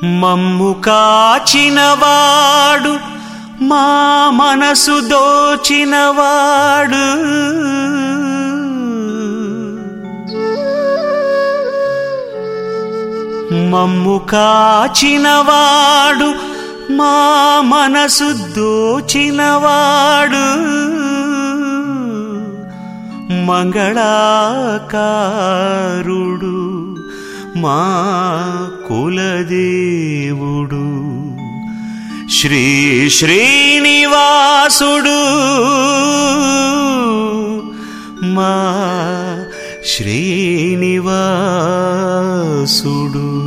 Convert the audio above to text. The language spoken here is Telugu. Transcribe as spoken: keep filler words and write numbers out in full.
మమ్ము కాచినవాడు మా మనసు దోచినవాడు మమ్ము కాచినవాడు మా మనసు దోచినవాడు మంగళాకారుడు మా కులదేవుడు శ్రీ శ్రీనివాసుడు మా శ్రీనివాసుడు.